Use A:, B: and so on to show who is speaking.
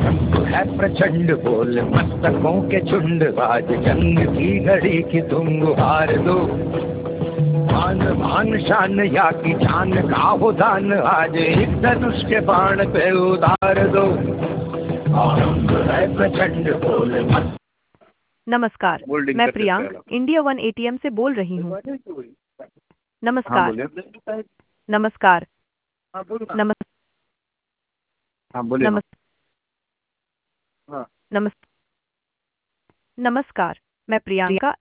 A: आरंभ है प्रचंड बोल मस्तकों के झुंड, आज जंग की घड़ी की तुम गुहार दो। मान मान शान या की जान का हो दान, आज एक धनुष के बाण पे उतार दो। आरंभ है प्रचंड बोल मस्त।
B: नमस्कार,
C: होल्डिंग
B: मैं
C: करके
B: प्रियांक
C: चला।
B: इंडिया वन एटीएम से बोल रही हूँ।
C: हाँ
B: नमस्कार।
C: बोलिए।
B: नमस्कार। नमस्
C: हाँ बोलिए ना।
B: नमस्
C: हाँ
B: नमस् नमस्कार, मैं प्रियंका